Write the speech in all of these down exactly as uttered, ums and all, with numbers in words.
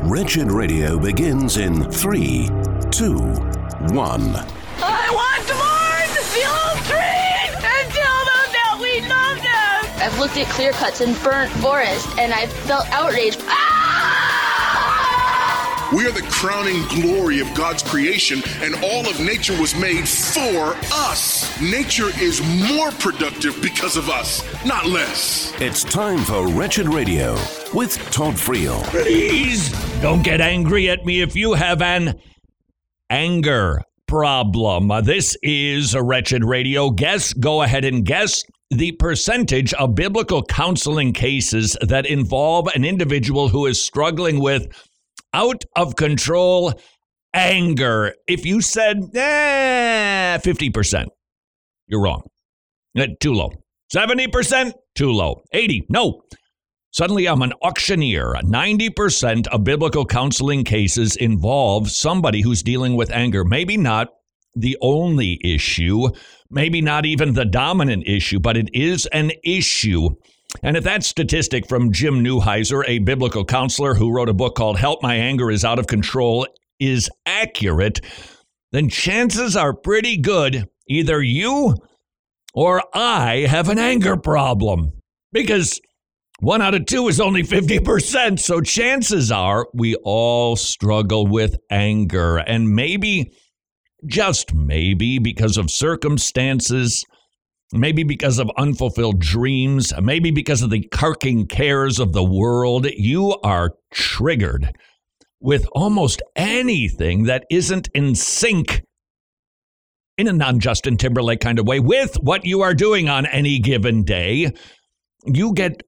Wretched Radio begins in three, two, one. I want to mourn the old trees and tell them that we love them. I've looked at clear cuts and burnt forest, and I've felt outraged. Ah! We are the crowning glory of God's creation, and all of nature was made for us. Nature is more productive because of us, not less. It's time for Wretched Radio with Todd Friel. Please don't get angry at me if you have an anger problem. This is a Wretched Radio. Guess, go ahead and guess the percentage of biblical counseling cases that involve an individual who is struggling with out of control anger. If you said, eh, fifty percent, you're wrong. Uh, too low. seventy percent, too low. eighty, no. Suddenly I'm an auctioneer. ninety percent of biblical counseling cases involve somebody who's dealing with anger. Maybe not the only issue, maybe not even the dominant issue, but it is an issue. And if that statistic from Jim Neuheiser, a biblical counselor who wrote a book called Help My Anger is Out of Control, is accurate, then chances are pretty good either you or I have an anger problem. Because one out of two is only fifty percent. So chances are we all struggle with anger. And maybe, just maybe, because of circumstances, maybe because of unfulfilled dreams, maybe because of the carking cares of the world, you are triggered with almost anything that isn't in sync, in a non-Justin Timberlake kind of way, with what you are doing on any given day. You get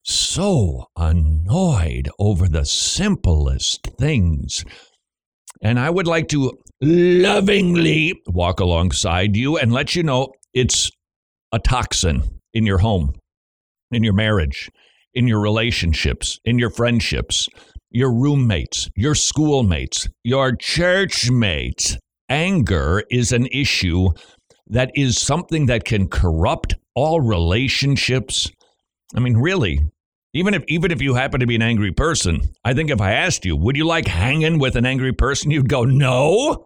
so annoyed over the simplest things. And I would like to lovingly walk alongside you and let you know it's a toxin in your home, in your marriage, in your relationships, in your friendships, your roommates, your schoolmates, your church mates. Anger is an issue that is something that can corrupt all relationships. I mean, really, even if even if you happen to be an angry person, I think if I asked you, would you like hanging with an angry person? You'd go, no.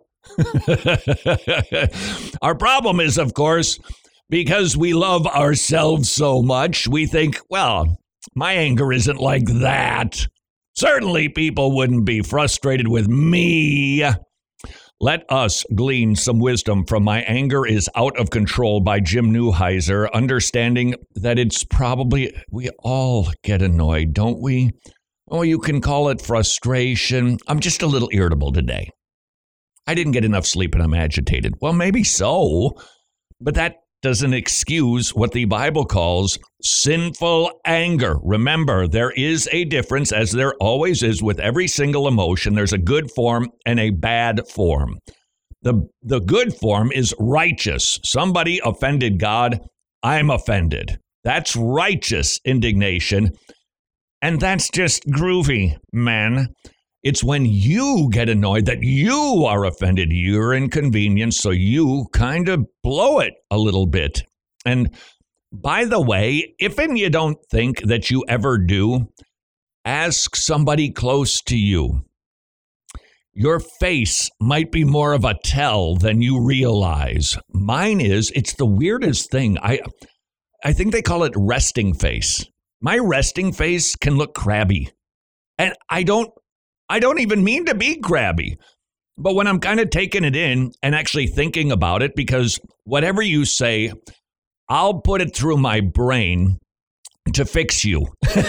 Our problem is, of course, because we love ourselves so much, we think, well, my anger isn't like that. Certainly people wouldn't be frustrated with me. Let us glean some wisdom from My Anger is Out of Control by Jim Neuheiser, understanding that it's probably, we all get annoyed, don't we? Oh, you can call it frustration. I'm just a little irritable today. I didn't get enough sleep and I'm agitated. Well, maybe so, but that doesn't excuse what the Bible calls sinful anger. Remember, there is a difference, as there always is with every single emotion. There's a good form and a bad form. The, the good form is righteous. Somebody offended God, I'm offended. That's righteous indignation. And that's just groovy, man. It's when you get annoyed that you are offended, you're inconvenienced, so you kind of blow it a little bit. And by the way, if and you don't think that you ever do, ask somebody close to you. Your face might be more of a tell than you realize. Mine is, it's the weirdest thing. I, I think they call it resting face. My resting face can look crabby. And I don't I don't even mean to be crabby, but when I'm kind of taking it in and actually thinking about it, because whatever you say, I'll put it through my brain to fix you.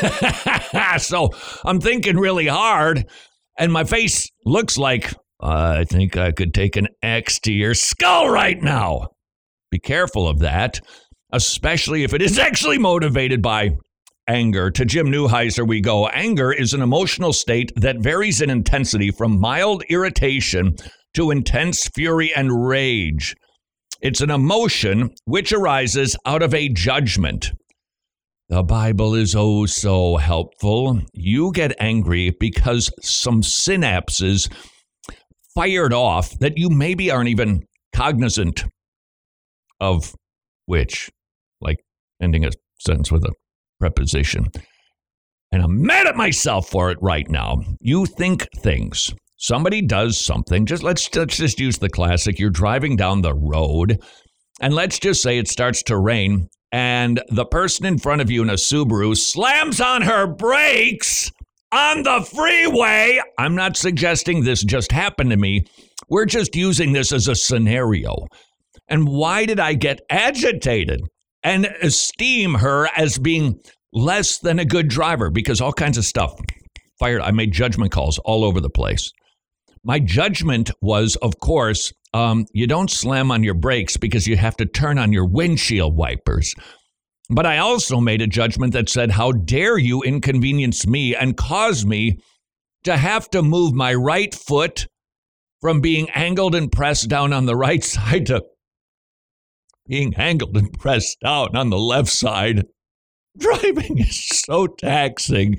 So I'm thinking really hard and my face looks like, uh, I think I could take an axe to your skull right now. Be careful of that, especially if it is actually motivated by anger. To Jim Neuheiser we go. Anger is an emotional state that varies in intensity from mild irritation to intense fury and rage. It's an emotion which arises out of a judgment. The Bible is oh so helpful. You get angry because some synapses fired off that you maybe aren't even cognizant of which, like ending a sentence with a preposition. And I'm mad at myself for it right now. You think things. Somebody does something. Just let's, let's just use the classic. You're driving down the road, and let's just say it starts to rain, and the person in front of you in a Subaru slams on her brakes on the freeway. I'm not suggesting this just happened to me. We're just using this as a scenario. And why did I get agitated and esteem her as being less than a good driver? Because all kinds of stuff fired. I made judgment calls all over the place. My judgment was, of course, um, you don't slam on your brakes because you have to turn on your windshield wipers. But I also made a judgment that said, how dare you inconvenience me and cause me to have to move my right foot from being angled and pressed down on the right side to being angled and pressed down on the left side. Driving is so taxing.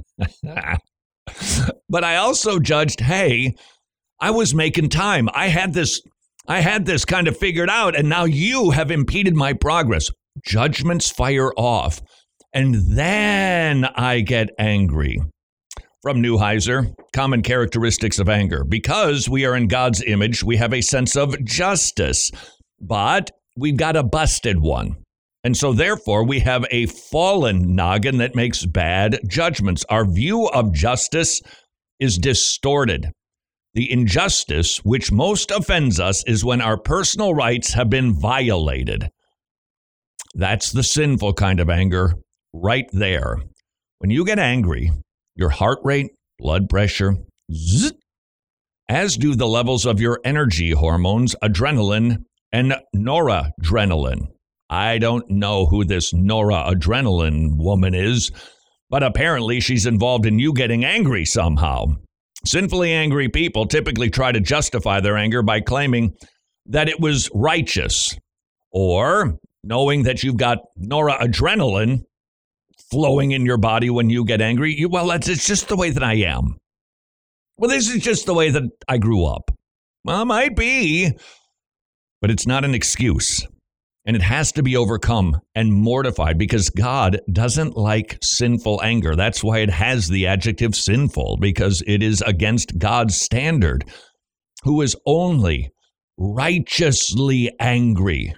But I also judged, hey, I was making time. I had this, I had this kind of figured out, and now you have impeded my progress. Judgments fire off, and then I get angry. From Neuheiser, common characteristics of anger. Because we are in God's image, we have a sense of justice, but we've got a busted one. And so therefore, we have a fallen noggin that makes bad judgments. Our view of justice is distorted. The injustice which most offends us is when our personal rights have been violated. That's the sinful kind of anger right there. When you get angry, your heart rate, blood pressure, zzz, as do the levels of your energy hormones, adrenaline and noradrenaline. I don't know who this noradrenaline woman is, but apparently she's involved in you getting angry somehow. Sinfully angry people typically try to justify their anger by claiming that it was righteous, or knowing that you've got noradrenaline flowing in your body when you get angry. You, well, that's, it's just the way that I am. Well, this is just the way that I grew up. Well, it might be, but it's not an excuse. And it has to be overcome and mortified because God doesn't like sinful anger. That's why it has the adjective sinful, because it is against God's standard, who is only righteously angry.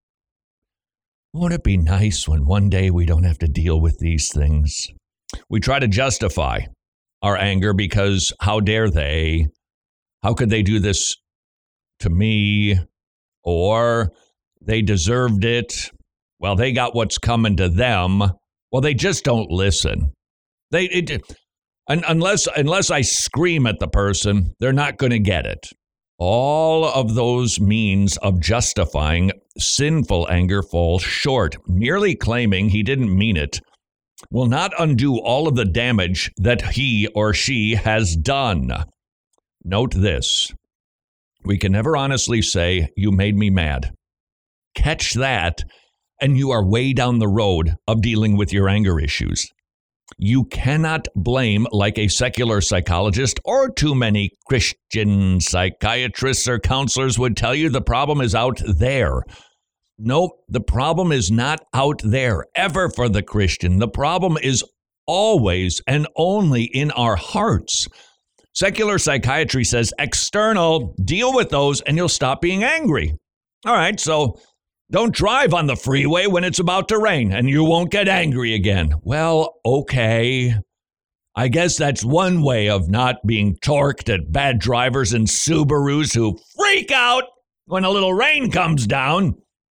Won't it be nice when one day we don't have to deal with these things? We try to justify our anger because how dare they? How could they do this to me? Or they deserved it. Well, they got what's coming to them. Well, they just don't listen. They it, un, unless unless I scream at the person, they're not going to get it. All of those means of justifying sinful anger fall short. Merely claiming he didn't mean it will not undo all of the damage that he or she has done. Note this. We can never honestly say, you made me mad. Catch that, and you are way down the road of dealing with your anger issues. You cannot blame, like a secular psychologist or too many Christian psychiatrists or counselors would tell you, the problem is out there. Nope, the problem is not out there ever for the Christian. The problem is always and only in our hearts. Secular psychiatry says external, deal with those and you'll stop being angry. All right, so don't drive on the freeway when it's about to rain and you won't get angry again. Well, okay. I guess that's one way of not being torqued at bad drivers and Subarus who freak out when a little rain comes down.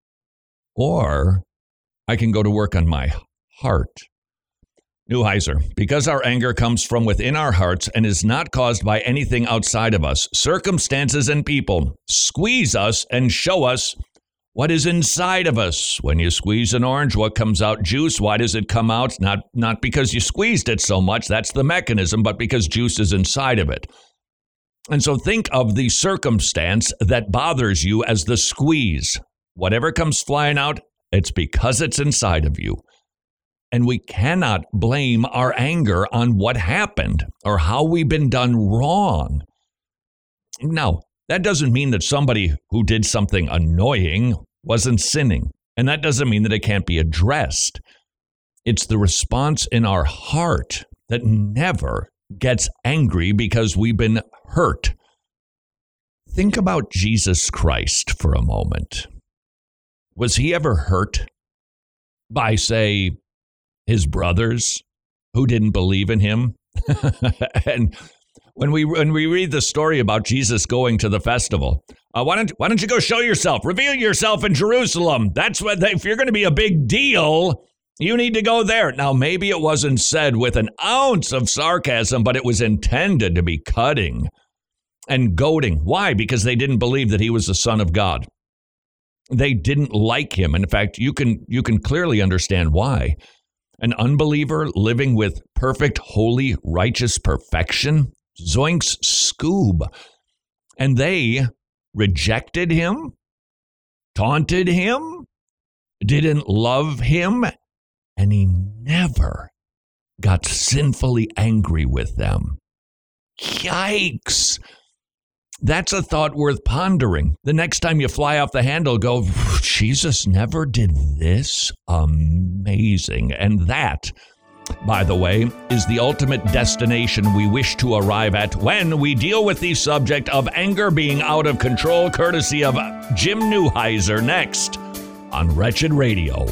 Or I can go to work on my heart. Neuheiser, because our anger comes from within our hearts and is not caused by anything outside of us, circumstances and people squeeze us and show us what is inside of us. When you squeeze an orange, what comes out? Juice. Why does it come out? Not, not because you squeezed it so much, that's the mechanism, but because juice is inside of it. And so think of the circumstance that bothers you as the squeeze. Whatever comes flying out, it's because it's inside of you. And we cannot blame our anger on what happened or how we've been done wrong. Now, that doesn't mean that somebody who did something annoying wasn't sinning. And that doesn't mean that it can't be addressed. It's the response in our heart that never gets angry because we've been hurt. Think about Jesus Christ for a moment. Was he ever hurt by, say, his brothers who didn't believe in him? And when we when we read the story about Jesus going to the festival, uh, why don't why don't you go show yourself, reveal yourself in Jerusalem? That's what they, if you're going to be a big deal, you need to go there. Now, maybe it wasn't said with an ounce of sarcasm, but it was intended to be cutting and goading. Why? Because they didn't believe that he was the Son of God. They didn't like him. And in fact, you can you can clearly understand why. An unbeliever living with perfect, holy, righteous perfection, zoinks Scoob. And they rejected him, taunted him, didn't love him, and he never got sinfully angry with them. Yikes! That's a thought worth pondering. The next time you fly off the handle, go, Jesus never did this? Amazing. And that, by the way, is the ultimate destination we wish to arrive at when we deal with the subject of anger being out of control, courtesy of Jim Neuheiser, next on Wretched Radio.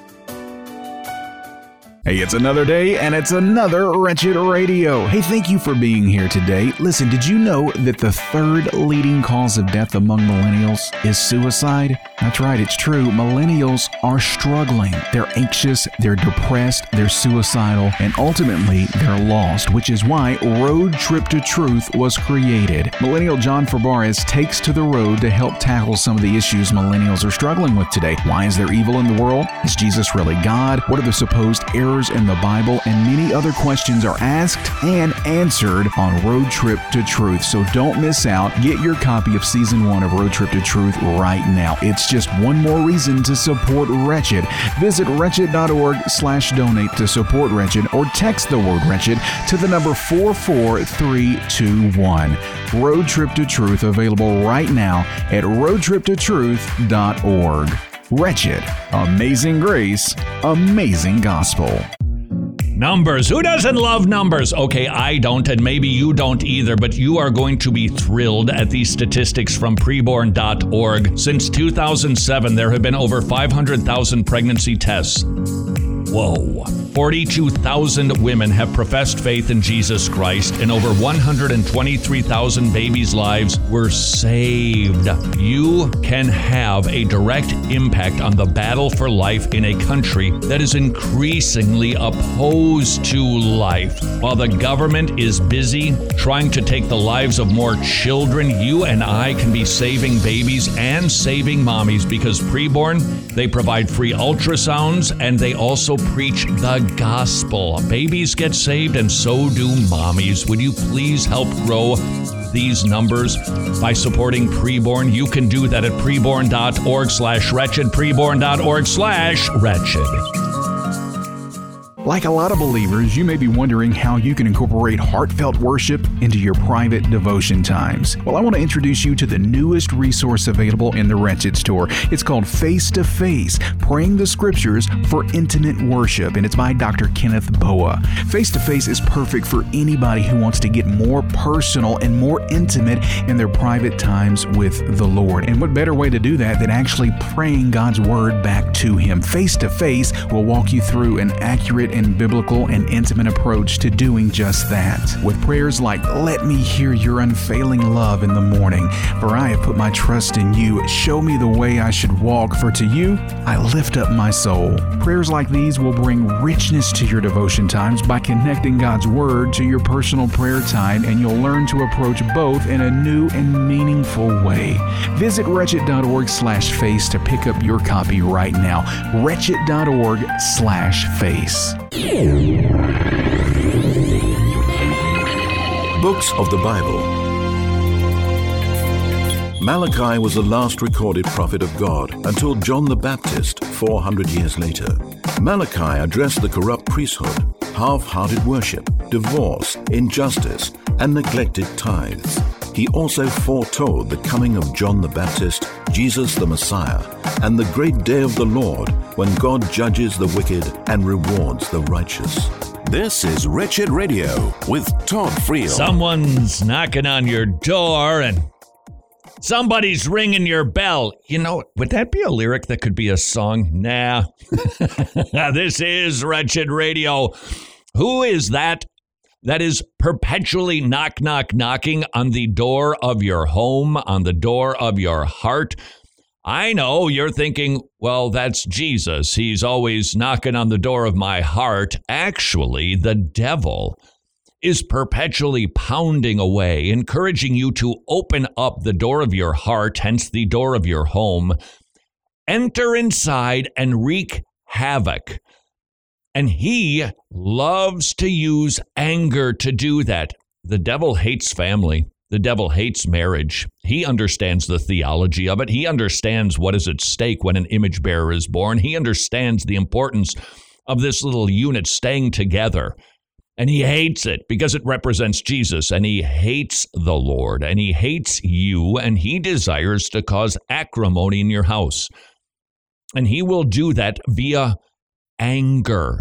Hey, it's another day, and it's another Wretched Radio. Hey, thank you for being here today. Listen, did you know that the third leading cause of death among millennials is suicide? That's right, it's true. Millennials are struggling. They're anxious, they're depressed, they're suicidal, and ultimately, they're lost, which is why Road Trip to Truth was created. Millennial John Fabarez takes to the road to help tackle some of the issues millennials are struggling with today. Why is there evil in the world? Is Jesus really God? What are the supposed errors in the Bible? And many other questions are asked and answered on Road Trip to Truth. So don't miss out. Get your copy of Season one of Road Trip to Truth right now. It's just one more reason to support Wretched. Visit wretched.org slash donate to support Wretched, or text the word Wretched to the number four four three two one. Road Trip to Truth available right now at road trip to truth dot org. Wretched. Amazing grace. Amazing gospel. Numbers. Who doesn't love numbers? Okay, I don't, and maybe you don't either, but you are going to be thrilled at these statistics from preborn dot org. Since two thousand seven, there have been over five hundred thousand pregnancy tests. Whoa. forty-two thousand women have professed faith in Jesus Christ, and over one hundred twenty-three thousand babies' lives were saved. You can have a direct impact on the battle for life in a country that is increasingly opposed to life. While the government is busy trying to take the lives of more children, you and I can be saving babies and saving mommies, because Preborn, they provide free ultrasounds, and they also preach the gospel. Babies get saved, and so do mommies. Would you please help grow these numbers by supporting Preborn? You can do that at preborn.org slash wretched, preborn.org slash wretched. Like a lot of believers, you may be wondering how you can incorporate heartfelt worship into your private devotion times. Well, I want to introduce you to the newest resource available in the Wretched store. It's called Face to Face, Praying the Scriptures for Intimate Worship, and it's by Doctor Kenneth Boa. Face to Face is perfect for anybody who wants to get more personal and more intimate in their private times with the Lord. And what better way to do that than actually praying God's Word back to Him? Face to Face will walk you through an accurate and biblical and intimate approach to doing just that. With prayers like, "Let me hear your unfailing love in the morning, for I have put my trust in you. Show me the way I should walk, for to you I lift up my soul." Prayers like these will bring richness to your devotion times by connecting God's Word to your personal prayer time, and you'll learn to approach both in a new and meaningful way. Visit wretched.org slash face to pick up your copy right now. wretched.org slash face. Books of the Bible. Malachi was the last recorded prophet of God until John the Baptist four hundred years later. Malachi addressed the corrupt priesthood, half-hearted worship, divorce, injustice, and neglected tithes. he also foretold the coming of John the Baptist, Jesus the Messiah, and the great day of the Lord when God judges the wicked and rewards the righteous. This is Wretched Radio with Todd Friel. Someone's knocking on your door and somebody's ringing your bell. You know, would that be a lyric that could be a song? Nah. This is Wretched Radio. Who is that that is perpetually knock, knock, knocking on the door of your home, on the door of your heart? I know you're thinking, well, that's Jesus. He's always knocking on the door of my heart. Actually, the devil is perpetually pounding away, encouraging you to open up the door of your heart, hence the door of your home, enter inside and wreak havoc. And he loves to use anger to do that. The devil hates family. The devil hates marriage. He understands the theology of it. He understands what is at stake when an image bearer is born. He understands the importance of this little unit staying together. And he hates it because it represents Jesus, and he hates the Lord, and he hates you, and he desires to cause acrimony in your house. And he will do that via anger.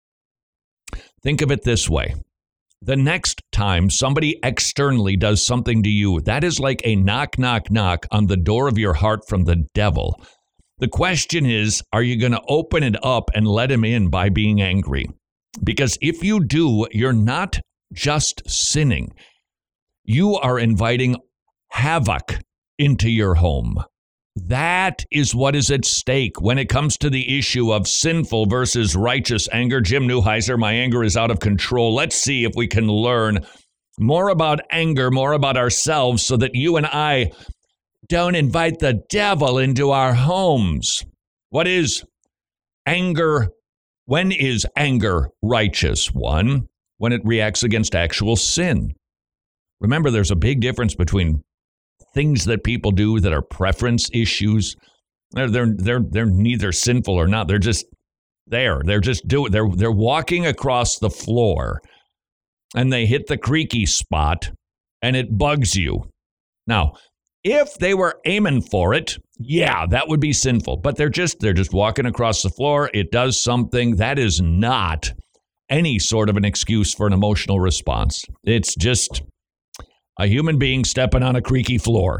Think of it this way. The next time somebody externally does something to you, that is like a knock, knock, knock on the door of your heart from the devil. The question is, are you going to open it up and let him in by being angry? Because if you do, you're not just sinning. You are inviting havoc into your home. That is what is at stake when it comes to the issue of sinful versus righteous anger. Jim Neuheiser, my anger is out of control. Let's see if we can learn more about anger, more about ourselves, so that you and I don't invite the devil into our homes. What is anger? When is anger righteous? One, when it reacts against actual sin. Remember, there's a big difference between things that people do that are preference issues. They're they're they're they're neither sinful or not. They're just there. They're just doing. They're they're walking across the floor, and they hit the creaky spot, and it bugs you. Now, if they were aiming for it, yeah, that would be sinful. But they're just they're just walking across the floor. It does something that is not any sort of an excuse for an emotional response. It's just a human being stepping on a creaky floor.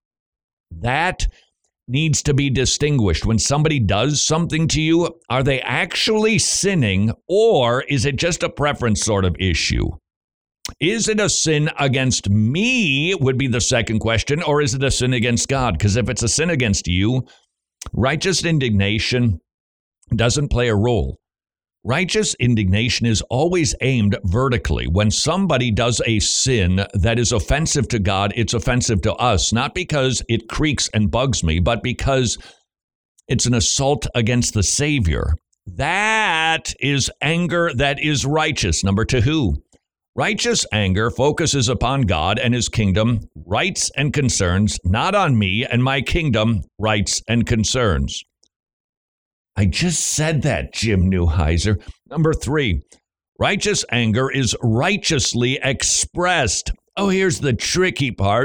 That needs to be distinguished. When somebody does something to you, are they actually sinning, or is it just a preference sort of issue? Is it a sin against me would be the second question, or is it a sin against God? Because if it's a sin against you, righteous indignation doesn't play a role. Righteous indignation is always aimed vertically. When somebody does a sin that is offensive to God, it's offensive to us, not because it creaks and bugs me, but because it's an assault against the Savior. That is anger that is righteous. Number two, who? Righteous anger focuses upon God and his kingdom, rights and concerns, not on me and my kingdom, rights and concerns. I just said that, Jim Neuheiser. Number three, righteous anger is righteously expressed. Oh, here's the tricky part.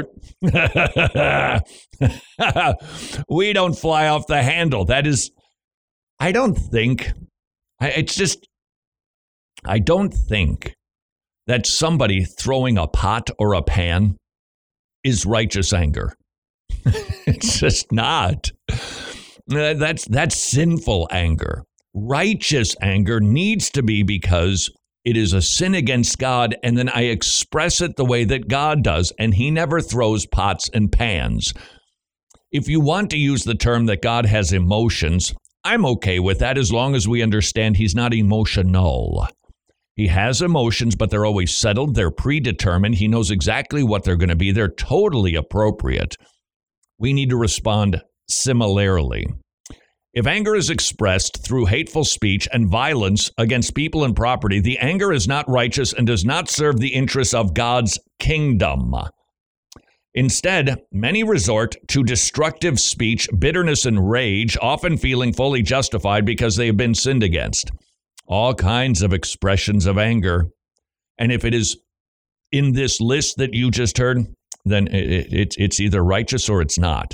We don't fly off the handle. That is, I don't think, it's just, I don't think that somebody throwing a pot or a pan is righteous anger. It's just not. That's that's sinful anger. Righteous anger needs to be because it is a sin against God, and then I express it the way that God does, and he never throws pots and pans. If you want to use the term that God has emotions, I'm okay with that as long as we understand he's not emotional. He has emotions, but they're always settled. They're predetermined. He knows exactly what they're going to be. They're totally appropriate. We need to respond similarly. If anger is expressed through hateful speech and violence against people and property, the anger is not righteous and does not serve the interests of God's kingdom. Instead, many resort to destructive speech, bitterness, and rage, often feeling fully justified because they have been sinned against. All kinds of expressions of anger. And if it is in this list that you just heard, then it, it, it's either righteous or it's not.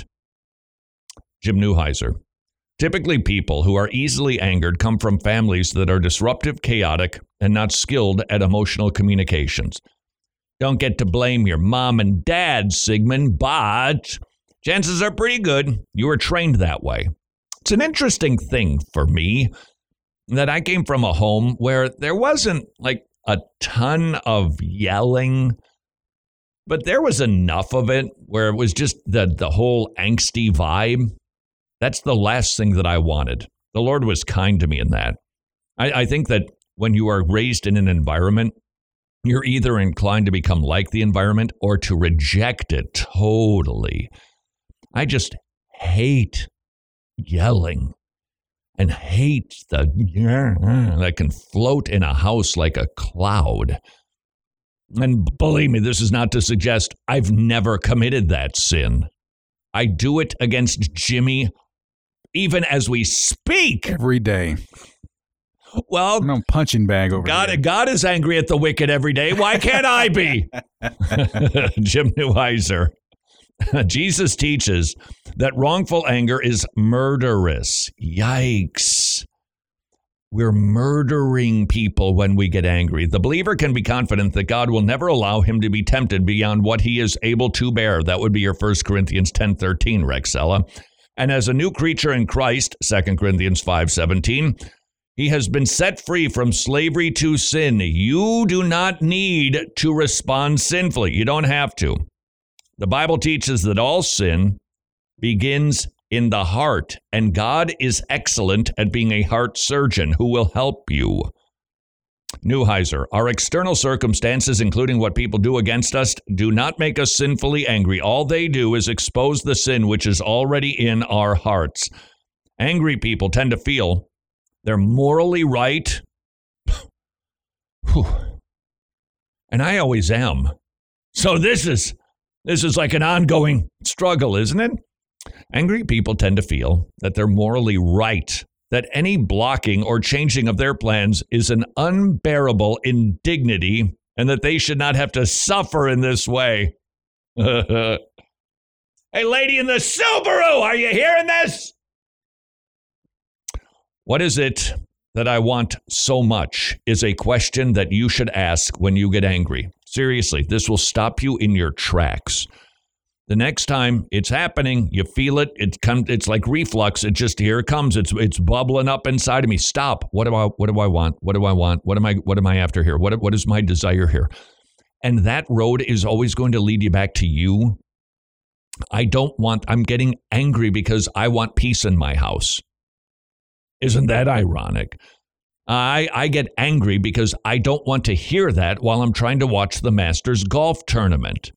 Jim Neuheiser. Typically, people who are easily angered come from families that are disruptive, chaotic, and not skilled at emotional communications. Don't get to blame your mom and dad, Sigmund, but chances are pretty good you were trained that way. It's an interesting thing for me that I came from a home where there wasn't like a ton of yelling, but there was enough of it where it was just the, the whole angsty vibe. That's the last thing that I wanted. The Lord was kind to me in that. I, I think that when you are raised in an environment, you're either inclined to become like the environment or to reject it totally. I just hate yelling and hate the that can float in a house like a cloud. And believe me, this is not to suggest I've never committed that sin. I do it against Jimmy even as we speak. Every day. Well, no punching bag over God, here. God is angry at the wicked every day. Why can't I be? Jim Neuheiser. Jesus teaches that wrongful anger is murderous. Yikes. We're murdering people when we get angry. The believer can be confident that God will never allow him to be tempted beyond what he is able to bear. That would be your First Corinthians ten thirteen, Rexella. And as a new creature in Christ, Second Corinthians five seventeen, he has been set free from slavery to sin. You do not need to respond sinfully. You don't have to. The Bible teaches that all sin begins in the heart, and God is excellent at being a heart surgeon who will help you. Neuheiser, our external circumstances, including what people do against us, do not make us sinfully angry. All they do is expose the sin which is already in our hearts. Angry people tend to feel they're morally right. And I always am. So this is this is like an ongoing struggle, isn't it? Angry people tend to feel that they're morally right, that any blocking or changing of their plans is an unbearable indignity, and that they should not have to suffer in this way. Hey, lady in the Subaru, are you hearing this? What is it that I want so much is a question that you should ask when you get angry. Seriously, this will stop you in your tracks. The next time it's happening, you feel it, it comes, it's like reflux. It just, here it comes. It's it's bubbling up inside of me. Stop. What do I what do I want? What do I want? What am I what am I after here? What what is my desire here? And that road is always going to lead you back to you. I don't want, I'm getting angry because I want peace in my house. Isn't that ironic? I I get angry because I don't want to hear that while I'm trying to watch the Masters golf tournament.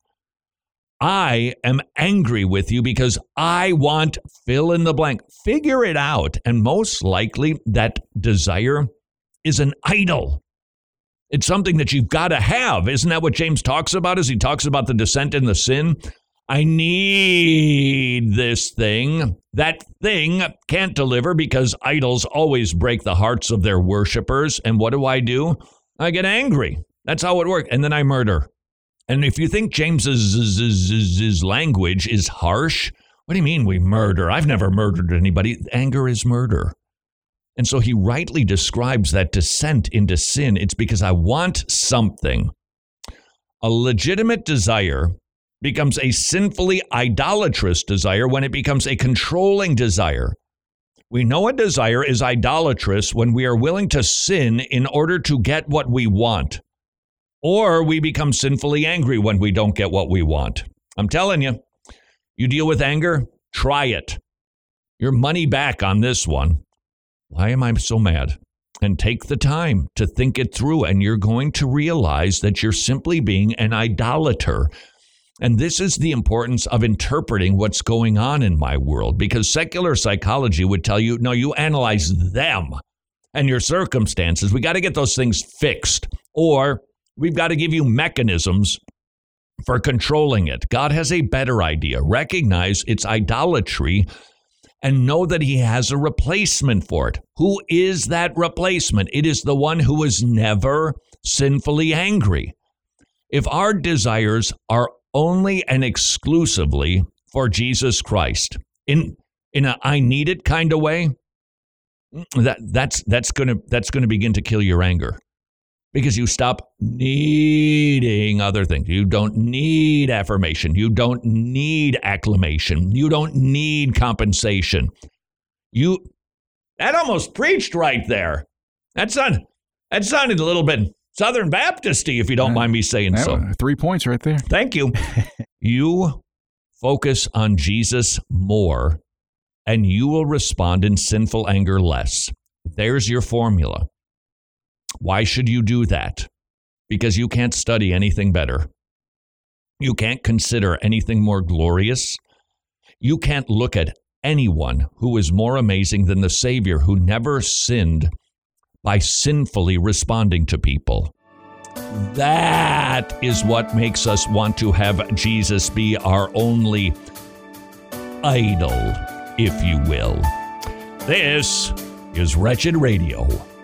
I am angry with you because I want fill in the blank. Figure it out. And most likely that desire is an idol. It's something that you've got to have. Isn't that what James talks about as he talks about the descent in the sin? I need this thing. That thing can't deliver because idols always break the hearts of their worshipers. And what do I do? I get angry. That's how it works. And then I murder. And if you think James's language is harsh, what do you mean we murder? I've never murdered anybody. Anger is murder. And so he rightly describes that descent into sin. It's because I want something. A legitimate desire becomes a sinfully idolatrous desire when it becomes a controlling desire. We know a desire is idolatrous when we are willing to sin in order to get what we want. Or we become sinfully angry when we don't get what we want. I'm telling you, you deal with anger, try it. Your money back on this one. Why am I so mad? And take the time to think it through, and you're going to realize that you're simply being an idolater. And this is the importance of interpreting what's going on in my world, because secular psychology would tell you, no, you analyze them and your circumstances. We got to get those things fixed, or we've got to give you mechanisms for controlling it. God has a better idea. Recognize it's idolatry and know that he has a replacement for it. Who is that replacement? It is the one who is never sinfully angry. If our desires are only and exclusively for Jesus Christ in in a I need it kind of way, that that's that's gonna that's gonna begin to kill your anger. Because you stop needing other things. You don't need affirmation. You don't need acclamation. You don't need compensation. You that almost preached right there. That sounded, that sounded a little bit Southern Baptist-y, if you don't mind me saying that, so. Three points right there. Thank you. You focus on Jesus more, and you will respond in sinful anger less. There's your formula. Why should you do that? Because you can't study anything better. You can't consider anything more glorious. You can't look at anyone who is more amazing than the Savior who never sinned by sinfully responding to people. That is what makes us want to have Jesus be our only idol, if you will. This is Wretched Radio.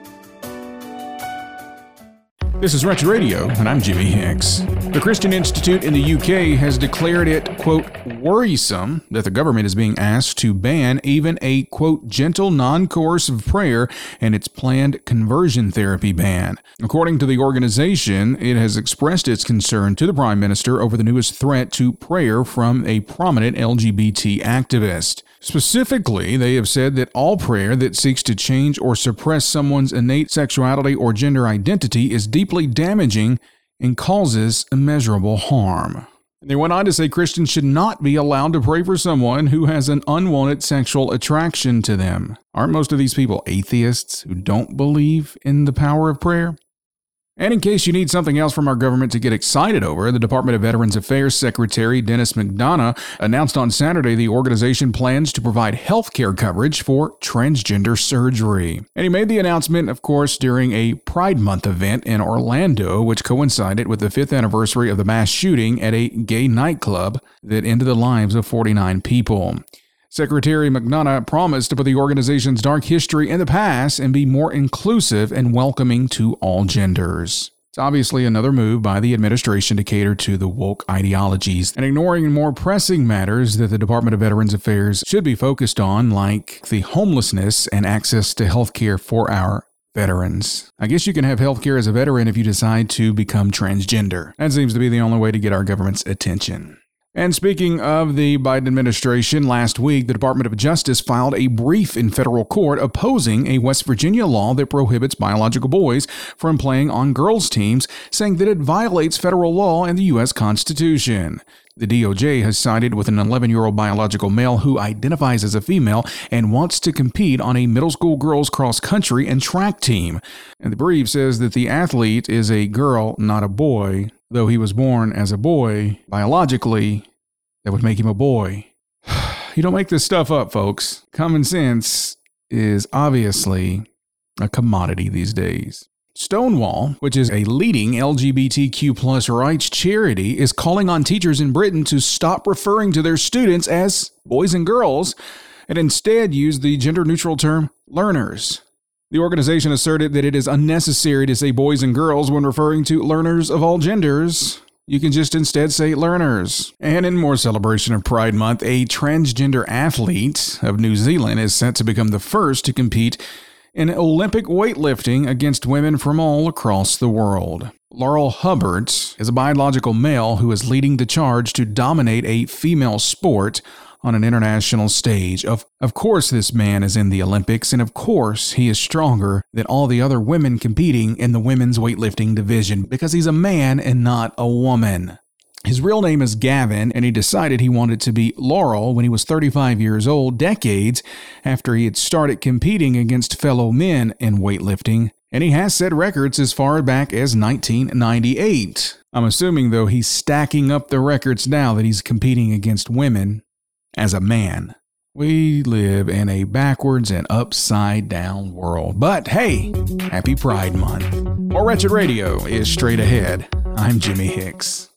This is Wretched Radio, and I'm Jimmy Hicks. The Christian Institute in the U K has declared it, quote, worrisome that the government is being asked to ban even a, quote, gentle non-coercive prayer and its planned conversion therapy ban. According to the organization, it has expressed its concern to the Prime Minister over the newest threat to prayer from a prominent L G B T activist. Specifically, they have said that all prayer that seeks to change or suppress someone's innate sexuality or gender identity is deeply damaging and causes immeasurable harm. They went on to say Christians should not be allowed to pray for someone who has an unwanted sexual attraction to them. Aren't most of these people atheists who don't believe in the power of prayer? And in case you need something else from our government to get excited over, the Department of Veterans Affairs Secretary Dennis McDonough announced on Saturday the organization plans to provide health care coverage for transgender surgery. And he made the announcement, of course, during a Pride Month event in Orlando, which coincided with the fifth anniversary of the mass shooting at a gay nightclub that ended the lives of forty-nine people. Secretary McDonough promised to put the organization's dark history in the past and be more inclusive and welcoming to all genders. It's obviously another move by the administration to cater to the woke ideologies and ignoring more pressing matters that the Department of Veterans Affairs should be focused on, like the homelessness and access to health care for our veterans. I guess you can have health care as a veteran if you decide to become transgender. That seems to be the only way to get our government's attention. And speaking of the Biden administration, last week, the Department of Justice filed a brief in federal court opposing a West Virginia law that prohibits biological boys from playing on girls' teams, saying that it violates federal law and the U S Constitution. The D O J has sided with an eleven-year-old biological male who identifies as a female and wants to compete on a middle school girls cross-country and track team. And the brief says that the athlete is a girl, not a boy. Though he was born as a boy, biologically, that would make him a boy. You don't make this stuff up, folks. Common sense is obviously a commodity these days. Stonewall, which is a leading L G B T Q plus rights charity, is calling on teachers in Britain to stop referring to their students as boys and girls and instead use the gender-neutral term learners. The organization asserted that it is unnecessary to say boys and girls when referring to learners of all genders. You can just instead say learners. And in more celebration of Pride Month, a transgender athlete of New Zealand is set to become the first to compete in Olympic weightlifting against women from all across the world. Laurel Hubbard is a biological male who is leading the charge to dominate a female sport on an international stage. Of, of course, this man is in the Olympics, and of course, he is stronger than all the other women competing in the women's weightlifting division because he's a man and not a woman. His real name is Gavin, and he decided he wanted to be Laurel when he was thirty-five years old, decades after he had started competing against fellow men in weightlifting, and he has set records as far back as nineteen ninety-eight. I'm assuming, though, he's stacking up the records now that he's competing against women as a man. We live in a backwards and upside down world. But hey, happy Pride Month. More Wretched Radio is straight ahead. I'm Jimmy Hicks.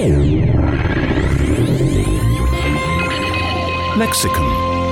Lexicon.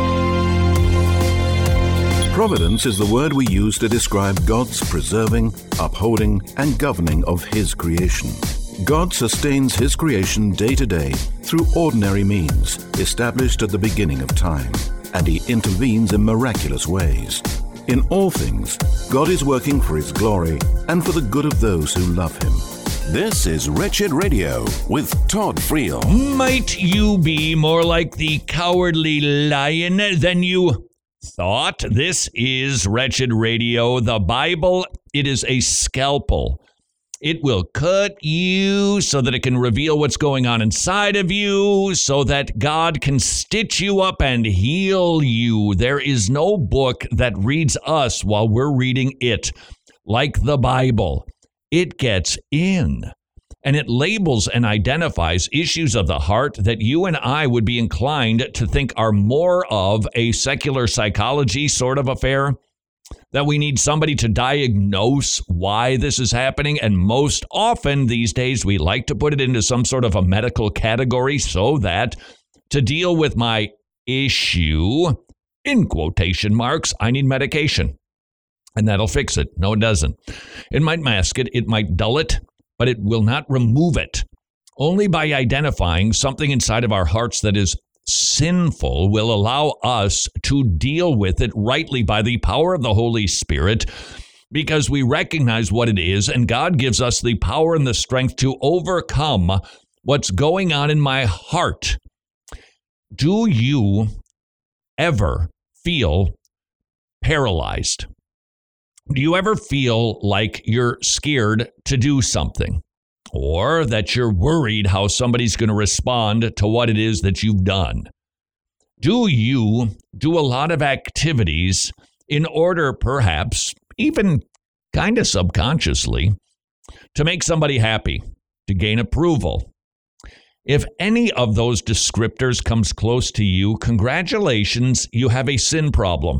Providence is the word we use to describe God's preserving, upholding, and governing of His creation. God sustains His creation day to day through ordinary means established at the beginning of time, and He intervenes in miraculous ways. In all things, God is working for His glory and for the good of those who love Him. This is Wretched Radio with Todd Friel. Might you be more like the cowardly lion than you thought? This is Wretched Radio. The Bible, it is a scalpel. It will cut you so that it can reveal what's going on inside of you, so that God can stitch you up and heal you. There is no book that reads us while we're reading it like the Bible. It gets in, and it labels and identifies issues of the heart that you and I would be inclined to think are more of a secular psychology sort of affair. That we need somebody to diagnose why this is happening. And most often these days, we like to put it into some sort of a medical category so that to deal with my issue, in quotation marks, I need medication. And that'll fix it. No, it doesn't. It might mask it. It might dull it, but it will not remove it. Only by identifying something inside of our hearts that is sinful will allow us to deal with it rightly by the power of the Holy Spirit, because we recognize what it is, and God gives us the power and the strength to overcome what's going on in my heart. Do you ever feel paralyzed? Do you ever feel like you're scared to do something? Or that you're worried how somebody's going to respond to what it is that you've done? Do you do a lot of activities in order, perhaps, even kind of subconsciously, to make somebody happy, to gain approval? If any of those descriptors comes close to you, congratulations, you have a sin problem.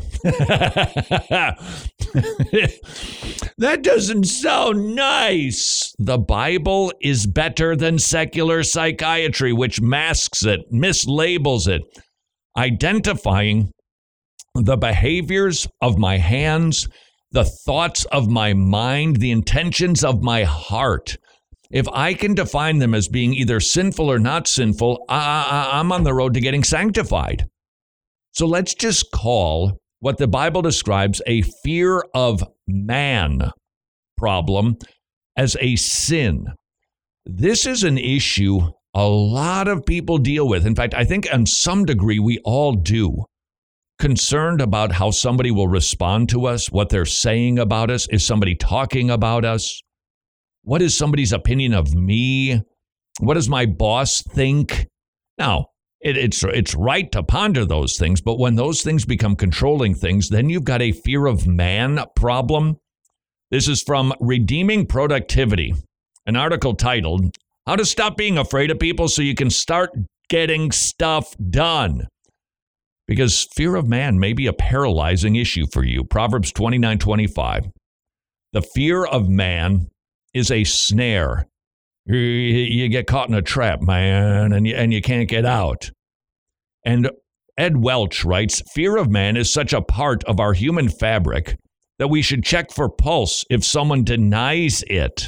That doesn't sound nice. The Bible is better than secular psychiatry, which masks it, mislabels it, identifying the behaviors of my hands, the thoughts of my mind, the intentions of my heart. If I can define them as being either sinful or not sinful, I, I, I'm on the road to getting sanctified. So let's just call what the Bible describes a fear of man problem as a sin. This is an issue a lot of people deal with. In fact, I think on some degree we all do. Concerned about how somebody will respond to us, what they're saying about us. Is somebody talking about us? What is somebody's opinion of me? What does my boss think? Now, it, it's it's right to ponder those things, but when those things become controlling things, then you've got a fear of man problem. This is from Redeeming Productivity, an article titled, How to Stop Being Afraid of People So You Can Start Getting Stuff Done. Because fear of man may be a paralyzing issue for you. Proverbs twenty-nine twenty-five. The fear of man is a snare. You, you get caught in a trap, man, and you, and you can't get out. And Ed Welch writes, fear of man is such a part of our human fabric that we should check for pulse if someone denies it.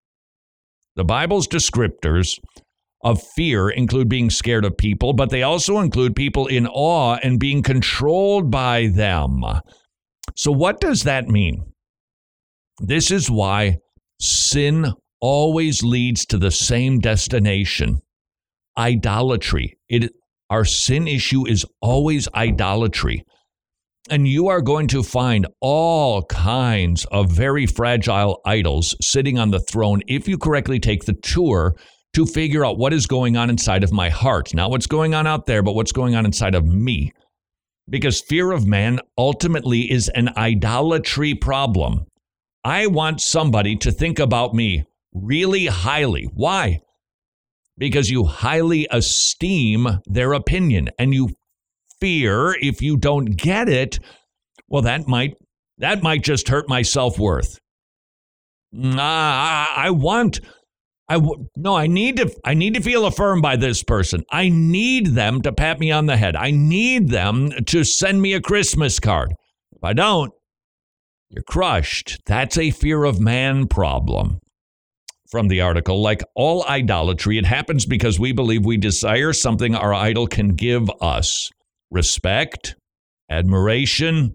The Bible's descriptors of fear include being scared of people, but they also include people in awe and being controlled by them. So what does that mean? This is why sin always leads to the same destination, idolatry. It, our sin issue is always idolatry. And you are going to find all kinds of very fragile idols sitting on the throne if you correctly take the tour to figure out what is going on inside of my heart. Not what's going on out there, but what's going on inside of me. Because fear of man ultimately is an idolatry problem. I want somebody to think about me really highly. Why? Because you highly esteem their opinion and you fear if you don't get it, well, that might that might just hurt my self-worth. I, I want, I no, I need to I need to feel affirmed by this person. I need them to pat me on the head. I need them to send me a Christmas card. If I don't, you're crushed. That's a fear of man problem. from the article, like all idolatry, it happens because we believe we desire something our idol can give us. Respect, admiration,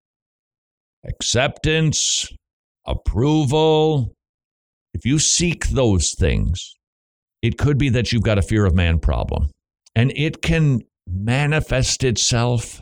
acceptance, approval. If you seek those things, it could be that you've got a fear of man problem, and it can manifest itself.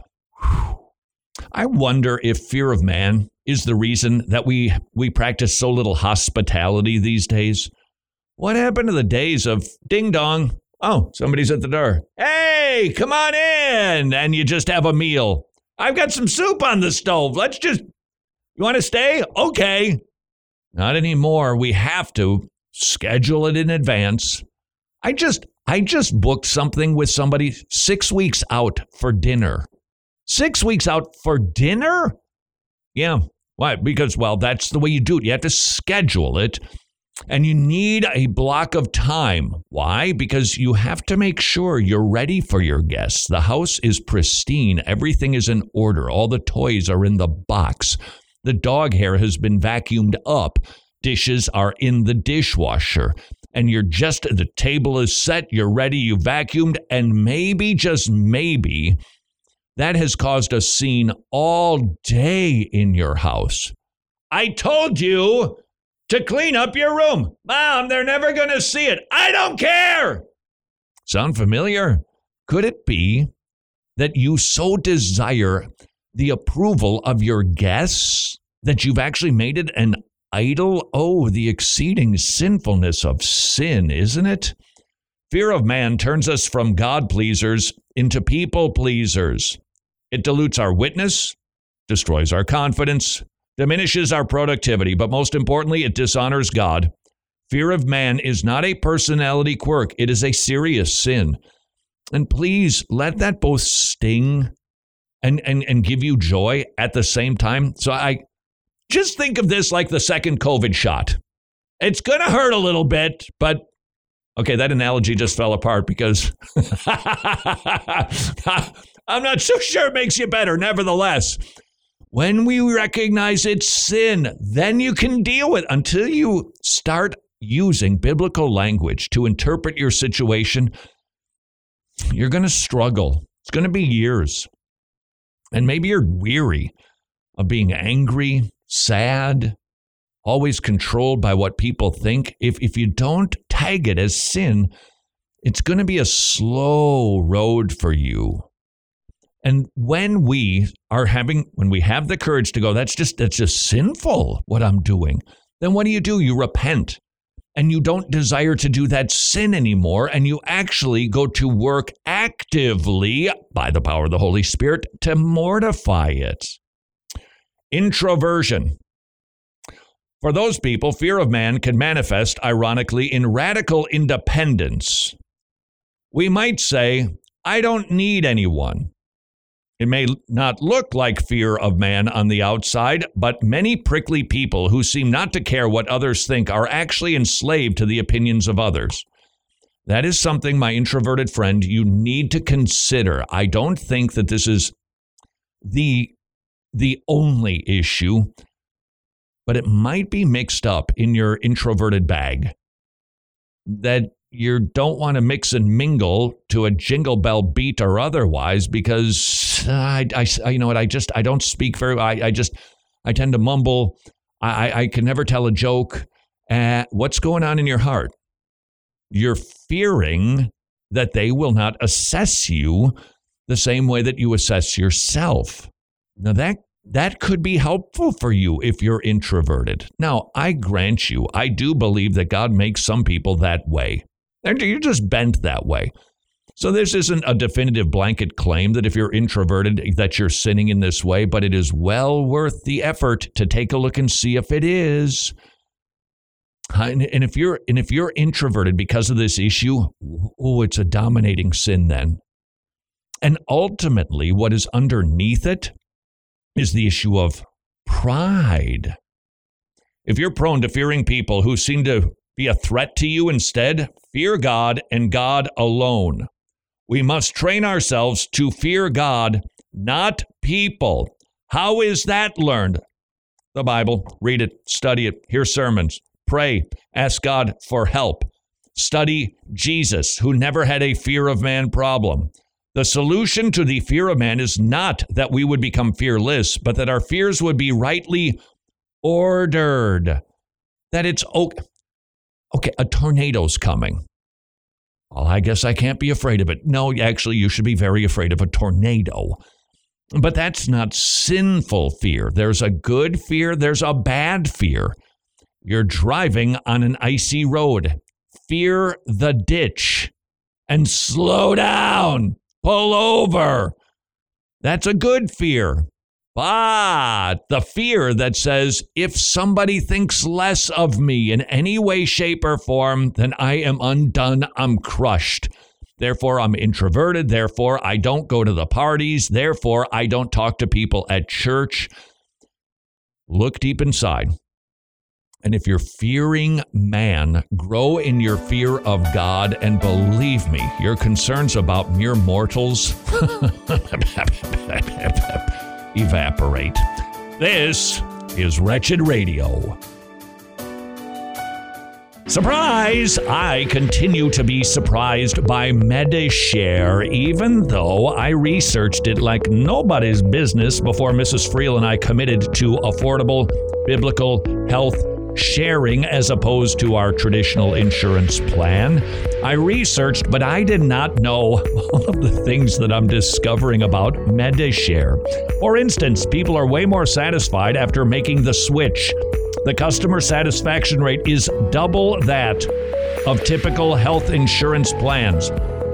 I wonder if fear of man is the reason that we, we practice so little hospitality these days. What happened to the days of ding dong? Oh, somebody's at the door. Hey, come on in. And you just have a meal. I've got some soup on the stove. Let's just, you want to stay? Okay. Not anymore. We have to schedule it in advance. I just, I just booked something with somebody six weeks out for dinner. Six weeks out for dinner? Yeah. Why? Because, well, that's the way you do it. You have to schedule it, and you need a block of time. Why? Because you have to make sure you're ready for your guests. The house is pristine. Everything is in order. All the toys are in the box. The dog hair has been vacuumed up. Dishes are in the dishwasher. And you're just, the table is set. You're ready. You vacuumed. And maybe, just maybe, that has caused a scene all day in your house. I told you to clean up your room. Mom, they're never going to see it. I don't care. Sound familiar? Could it be that you so desire the approval of your guests that you've actually made it an idol? Oh, the exceeding sinfulness of sin, isn't it? Fear of man turns us from God pleasers into people pleasers. It dilutes our witness, destroys our confidence, diminishes our productivity, but most importantly, it dishonors God. Fear of man is not a personality quirk. It is a serious sin. And please let that both sting and, and, and give you joy at the same time. So I just think of this like the second COVID shot. It's going to hurt a little bit, but okay, that analogy just fell apart because I'm not so sure it makes you better. Nevertheless, when we recognize it's sin, then you can deal with it. Until you start using biblical language to interpret your situation, you're going to struggle. It's going to be years. And maybe you're weary of being angry, sad, always controlled by what people think. If if you don't tag it as sin, it's going to be a slow road for you. And when we are having, when we have the courage to go, that's just, that's just sinful what I'm doing, then what do you do? You repent, and you don't desire to do that sin anymore. And you actually go to work actively by the power of the Holy Spirit to mortify it. Introversion. For those people, fear of man can manifest, ironically, in radical independence. We might say, I don't need anyone. It may not look like fear of man on the outside, but many prickly people who seem not to care what others think are actually enslaved to the opinions of others. That is something, my introverted friend, you need to consider. I don't think that this is the, the only issue, but it might be mixed up in your introverted bag. That you don't want to mix and mingle to a jingle bell beat or otherwise, because uh, I, I, you know what, I just, I don't speak very, I, I just, I tend to mumble. I, I can never tell a joke. Uh, what's going on in your heart? You're fearing that they will not assess you the same way that you assess yourself. Now that That could be helpful for you if you're introverted. Now, I grant you, I do believe that God makes some people that way. You're just bent that way. So this isn't a definitive blanket claim that if you're introverted, that you're sinning in this way, but it is well worth the effort to take a look and see if it is. And if you're and if you're introverted because of this issue, oh, it's a dominating sin then. And ultimately, what is underneath it is the issue of pride. If you're prone to fearing people who seem to be a threat to you, instead, fear God and God alone. We must train ourselves to fear God, not people. How is that learned? The Bible. Read it, study it, hear sermons, Pray. Ask God for help. Study Jesus, who never had a fear of man problem. The solution to the fear of man is not that we would become fearless, but that our fears would be rightly ordered. That it's okay. Okay, a tornado's coming. Well, I guess I can't be afraid of it. No, actually, you should be very afraid of a tornado. But that's not sinful fear. There's a good fear. There's a bad fear. You're driving on an icy road. Fear the ditch and slow down. Pull over. That's a good fear. But the fear that says, if somebody thinks less of me in any way, shape, or form, then I am undone, I'm crushed. Therefore, I'm introverted. Therefore, I don't go to the parties. Therefore, I don't talk to people at church. Look deep inside. And if you're fearing man, grow in your fear of God, and believe me, your concerns about mere mortals evaporate. This is Wretched Radio. Surprise! I continue to be surprised by Medi-Share, even though I researched it like nobody's business before Missus Friel and I committed to affordable biblical health sharing as opposed to our traditional insurance plan. I researched, but I did not know all of the things that I'm discovering about Medi-Share. For instance, people are way more satisfied after making the switch. The customer satisfaction rate is double that of typical health insurance plans.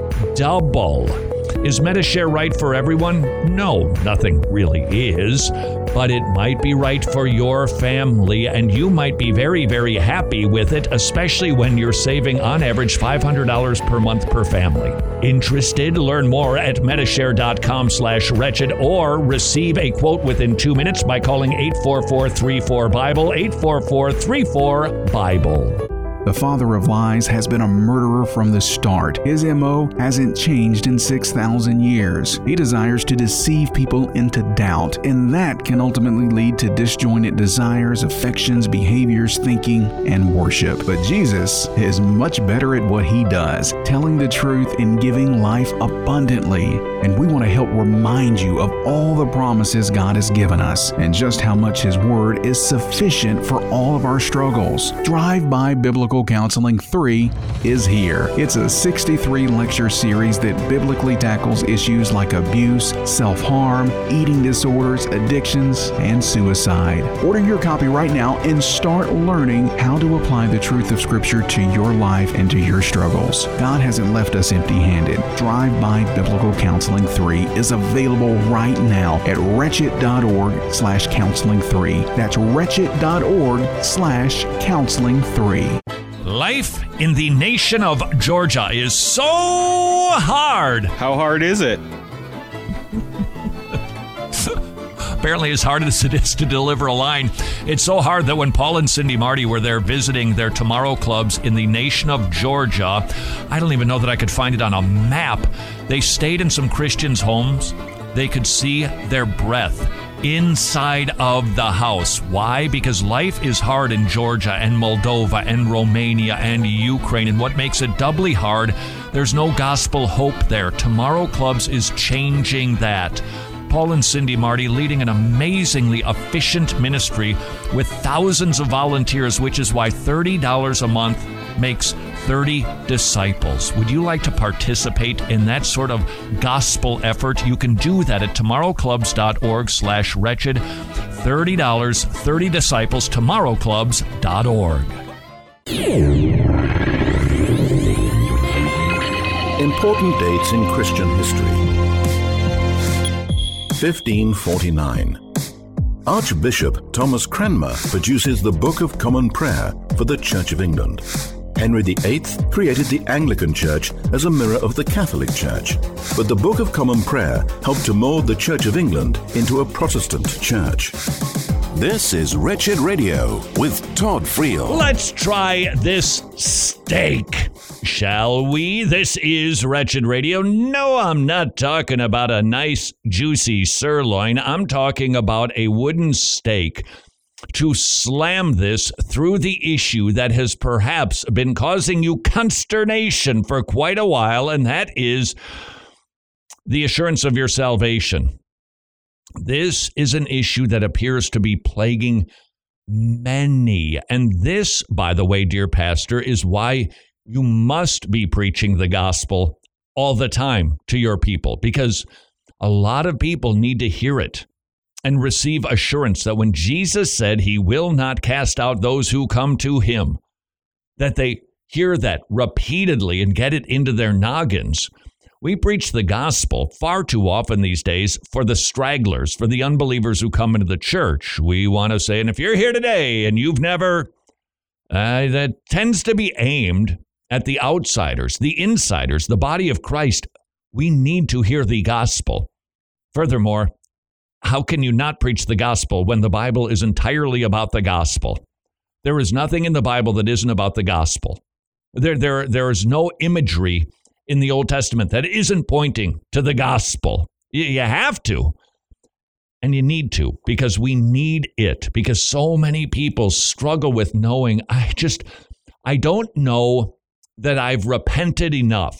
Double. Is Medi-Share right for everyone? No, nothing really is, but it might be right for your family, and you might be very, very happy with it, especially when you're saving on average five hundred dollars per month per family. Interested? Learn more at Medishare.com slash wretched or receive a quote within two minutes by calling eight four four, three four, BIBLE, eight four four, three four, BIBLE. The father of lies has been a murderer from the start. His M O hasn't changed in six thousand years. He desires to deceive people into doubt, and that can ultimately lead to disjointed desires, affections, behaviors, thinking, and worship. But Jesus is much better at what he does, telling the truth and giving life abundantly. And we want to help remind you of all the promises God has given us and just how much his word is sufficient for all of our struggles. Drive-by Biblical Counseling three is here. It's a sixty-three lecture series that biblically tackles issues like abuse, self-harm, eating disorders, addictions, and suicide. Order your copy right now and start learning how to apply the truth of Scripture to your life and to your struggles. God hasn't left us empty-handed. Drive-by Biblical Counseling three is available right now at wretched.org slash counseling three. That's wretched.org slash counseling three. Life in the nation of Georgia is so hard. How hard is it? Apparently as hard as it is to deliver a line. It's so hard that when Paul and Cindy Marty were there visiting their Tomorrow clubs in the nation of Georgia, I don't even know that I could find it on a map. They stayed in some Christians' homes. They could see their breath inside of the house. Why? Because life is hard in Georgia and Moldova and Romania and Ukraine. And what makes it doubly hard, there's no gospel hope there. Tomorrow Clubs is changing that. Paul and Cindy Marty leading an amazingly efficient ministry with thousands of volunteers, which is why thirty dollars a month makes thirty disciples. Would you like to participate in that sort of gospel effort? You can do that at tomorrowclubs.org slash wretched. thirty dollars, thirty disciples, tomorrowclubs dot org. Important dates in Christian history. fifteen forty-nine. Archbishop Thomas Cranmer produces the Book of Common Prayer for the Church of England. Henry the Eighth created the Anglican Church as a mirror of the Catholic Church, but the Book of Common Prayer helped to mold the Church of England into a Protestant church. This is Wretched Radio with Todd Friel. Let's try this steak, shall we? This is Wretched Radio. No, I'm not talking about a nice, juicy sirloin. I'm talking about a wooden steak to slam this through the issue that has perhaps been causing you consternation for quite a while, and that is the assurance of your salvation. This is an issue that appears to be plaguing many. And this, by the way, dear pastor, is why you must be preaching the gospel all the time to your people, because a lot of people need to hear it and receive assurance that when Jesus said he will not cast out those who come to him, that they hear that repeatedly and get it into their noggins. We preach the gospel far too often these days for the stragglers, for the unbelievers who come into the church. We want to say, and if you're here today and you've never, uh, that tends to be aimed at the outsiders, the insiders, the body of Christ. We need to hear the gospel. Furthermore, how can you not preach the gospel when the Bible is entirely about the gospel? There is nothing in the Bible that isn't about the gospel. There, there, there is no imagery in the Old Testament that isn't pointing to the gospel. You, you have to, and you need to, because we need it, because so many people struggle with knowing, I just, I don't know that I've repented enough.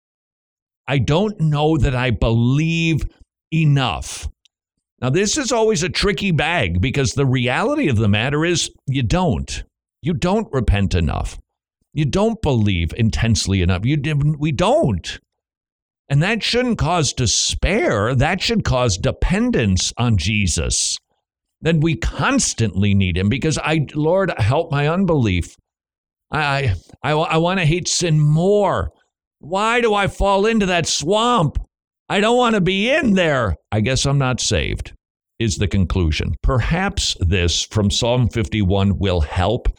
I don't know that I believe enough. Now, this is always a tricky bag, because the reality of the matter is you don't. You don't repent enough. You don't believe intensely enough. You we don't. And that shouldn't cause despair. That should cause dependence on Jesus. That we constantly need him, because I, Lord, help my unbelief. I, I, I want to hate sin more. Why do I fall into that swamp? I don't want to be in there. I guess I'm not saved, is the conclusion. Perhaps this from Psalm fifty-one will help,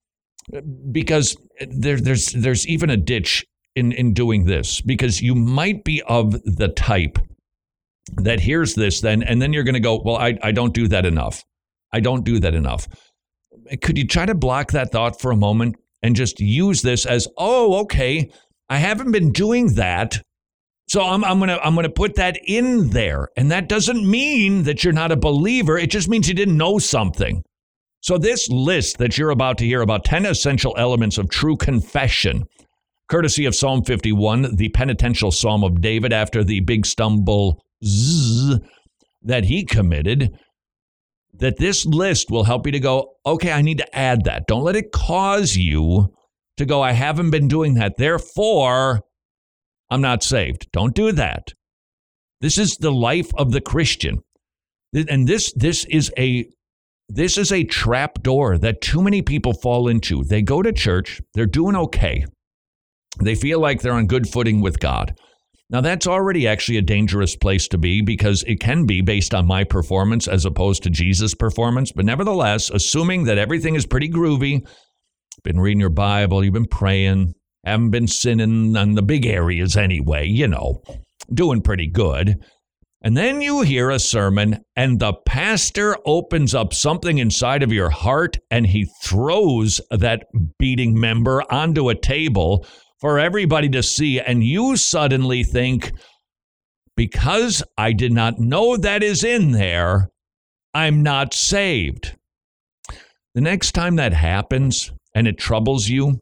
because there, there's there's even a ditch in, in doing this, because you might be of the type that hears this then, and then you're going to go, well, I, I don't do that enough. I don't do that enough. Could you try to block that thought for a moment and just use this as, oh, okay, I haven't been doing that, so I'm I'm gonna I'm gonna put that in there, and that doesn't mean that you're not a believer. It just means you didn't know something. So this list that you're about to hear about ten essential elements of true confession, courtesy of Psalm fifty-one, the penitential psalm of David after the big stumble zzz, that he committed, that this list will help you to go, okay, I need to add that. Don't let it cause you to go, I haven't been doing that, therefore I'm not saved. Don't do that. This is the life of the Christian. And this this is a this is a trap door that too many people fall into. They go to church, they're doing okay. They feel like they're on good footing with God. Now, that's already actually a dangerous place to be, because it can be based on my performance as opposed to Jesus' performance. But nevertheless, assuming that everything is pretty groovy, been reading your Bible, you've been praying, haven't been sinning on the big areas anyway, you know, doing pretty good. And then you hear a sermon and the pastor opens up something inside of your heart and he throws that beating member onto a table for everybody to see. And you suddenly think, because I did not know that is in there, I'm not saved. The next time that happens and it troubles you,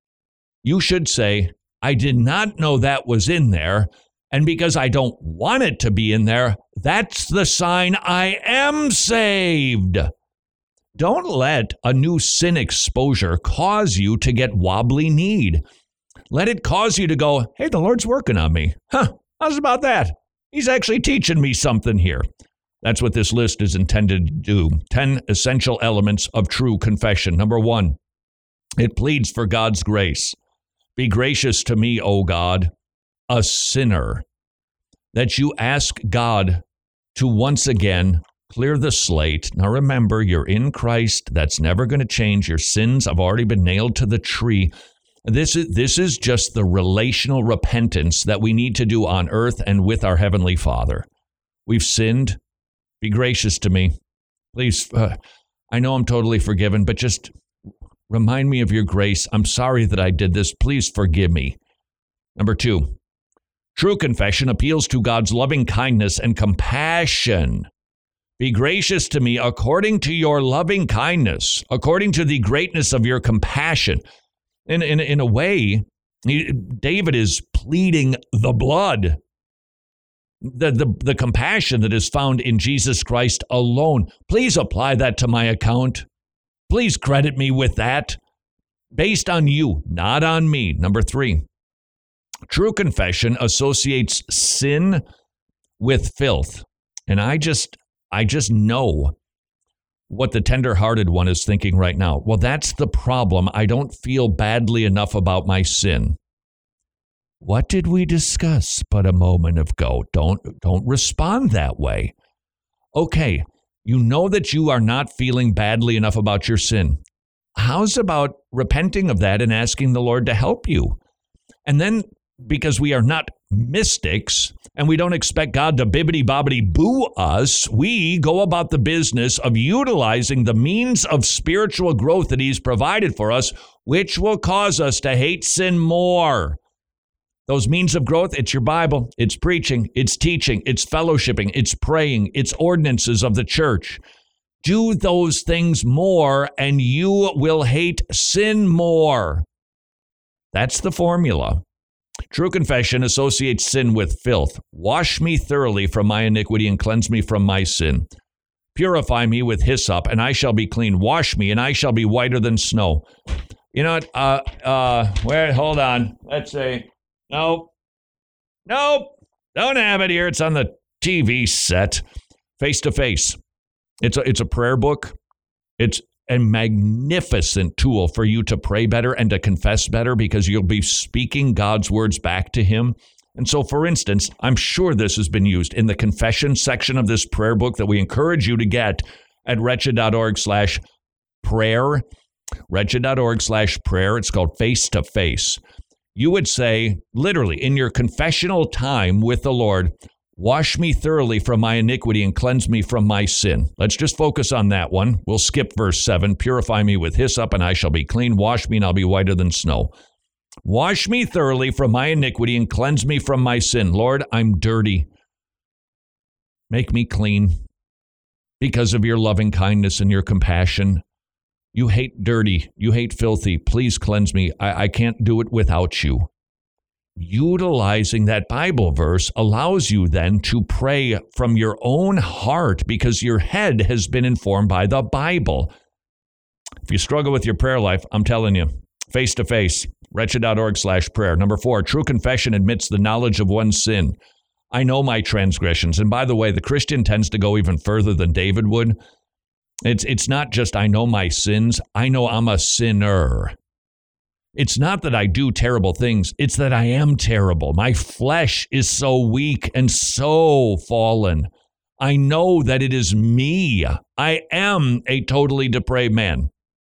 you should say, I did not know that was in there. And because I don't want it to be in there, that's the sign I am saved. Don't let a new sin exposure cause you to get wobbly kneed. Let it cause you to go, hey, the Lord's working on me. Huh, how's about that? He's actually teaching me something here. That's what this list is intended to do. ten essential elements of true confession. Number one, it pleads for God's grace. Be gracious to me, O God, a sinner, that you ask God to once again clear the slate. Now remember, you're in Christ. That's never going to change. Your sins have already been nailed to the tree. This is, this is just the relational repentance that we need to do on earth and with our Heavenly Father. We've sinned. Be gracious to me. Please, uh, I know I'm totally forgiven, but just remind me of your grace. I'm sorry that I did this. Please forgive me. Number two, true confession appeals to God's loving kindness and compassion. Be gracious to me according to your loving kindness, according to the greatness of your compassion. In, in, in a way, he, David is pleading the blood, the, the, the compassion that is found in Jesus Christ alone. Please apply that to my account. Please credit me with that. Based on you, not on me. Number three, true confession associates sin with filth. And I just, I just know what the tender-hearted one is thinking right now. Well, that's the problem. I don't feel badly enough about my sin. What did we discuss but a moment ago? Don't, don't respond that way. Okay, you know that you are not feeling badly enough about your sin. How's about repenting of that and asking the Lord to help you? And then, because we are not mystics and we don't expect God to bibbity-bobbity-boo us, we go about the business of utilizing the means of spiritual growth that he's provided for us, which will cause us to hate sin more. Those means of growth, it's your Bible, it's preaching, it's teaching, it's fellowshipping, it's praying, it's ordinances of the church. Do those things more and you will hate sin more. That's the formula. True confession associates sin with filth. Wash me thoroughly from my iniquity and cleanse me from my sin. Purify me with hyssop and I shall be clean. Wash me and I shall be whiter than snow. You know what? Uh, uh, wait, hold on. Let's see. Nope. Nope. Don't have it here. It's on the T V set. Face to face. It's a, it's a prayer book. It's a magnificent tool for you to pray better and to confess better because you'll be speaking God's words back to him. And so, for instance, I'm sure this has been used in the confession section of this prayer book that we encourage you to get at wretched.org slash prayer. Wretched.org slash prayer. It's called Face to Face. You would say, literally, in your confessional time with the Lord, wash me thoroughly from my iniquity and cleanse me from my sin. Let's just focus on that one. We'll skip verse seven. Purify me with hyssop and I shall be clean. Wash me and I'll be whiter than snow. Wash me thoroughly from my iniquity and cleanse me from my sin. Lord, I'm dirty. Make me clean because of your loving kindness and your compassion. You hate dirty. You hate filthy. Please cleanse me. I, I can't do it without you. Utilizing that Bible verse allows you then to pray from your own heart because your head has been informed by the Bible. If you struggle with your prayer life, I'm telling you, face to face, wretched.org slash prayer. Number four, true confession admits the knowledge of one's sin. I know my transgressions. And by the way, the Christian tends to go even further than David would. It's, it's not just I know my sins. I know I'm a sinner. It's not that I do terrible things. It's that I am terrible. My flesh is so weak and so fallen. I know that it is me. I am a totally depraved man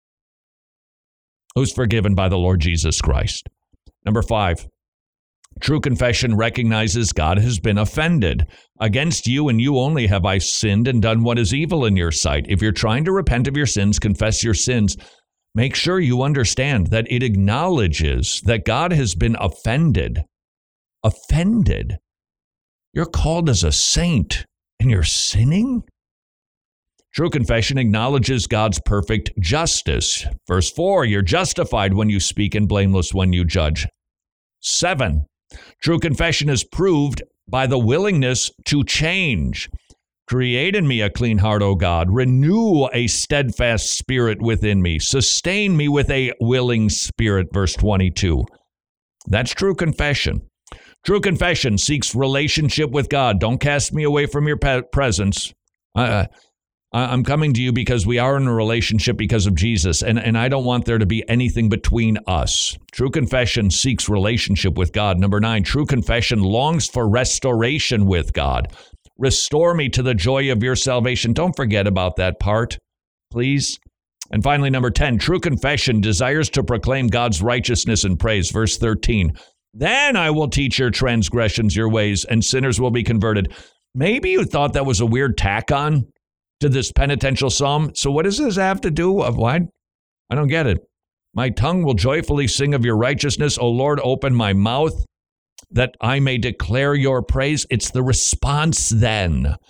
who's forgiven by the Lord Jesus Christ. Number five, true confession recognizes God has been offended. Against you and you only have I sinned and done what is evil in your sight. If you're trying to repent of your sins, confess your sins, make sure you understand that it acknowledges that God has been offended. Offended. You're called as a saint and you're sinning? True confession acknowledges God's perfect justice. Verse four, you're justified when you speak and blameless when you judge. Seven, true confession is proved by the willingness to change. Create in me a clean heart, O God. Renew a steadfast spirit within me. Sustain me with a willing spirit, verse twenty-two. That's true confession. True confession seeks relationship with God. Don't cast me away from your pe- presence. Uh, I'm coming to you because we are in a relationship because of Jesus, and, and I don't want there to be anything between us. True confession seeks relationship with God. Number nine, true confession longs for restoration with God. Restore me to the joy of your salvation. Don't forget about that part, please. And finally, number ten, true confession desires to proclaim God's righteousness and praise. Verse thirteen, then I will teach your transgressions your ways, and sinners will be converted. Maybe you thought that was a weird tack on to this penitential psalm. So what does this have to do with what? I don't get it. My tongue will joyfully sing of your righteousness. O Lord, open my mouth that I may declare your praise. It's the response then.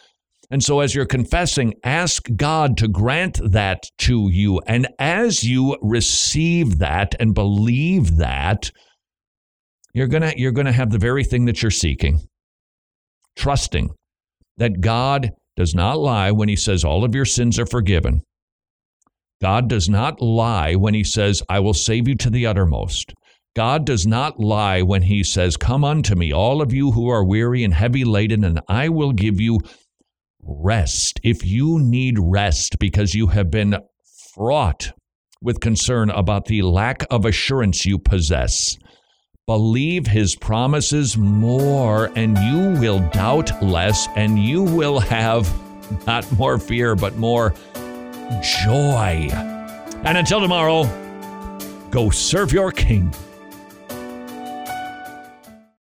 And so as you're confessing, ask God to grant that to you. And as you receive that and believe that, you're going to you're going to have the very thing that you're seeking. Trusting that God does not lie when he says all of your sins are forgiven. God does not lie when he says, I will save you to the uttermost. God does not lie when he says, come unto me, all of you who are weary and heavy laden, and I will give you rest. If you need rest because you have been fraught with concern about the lack of assurance you possess, believe his promises more, and you will doubt less, and you will have not more fear, but more joy. And until tomorrow, go serve your King.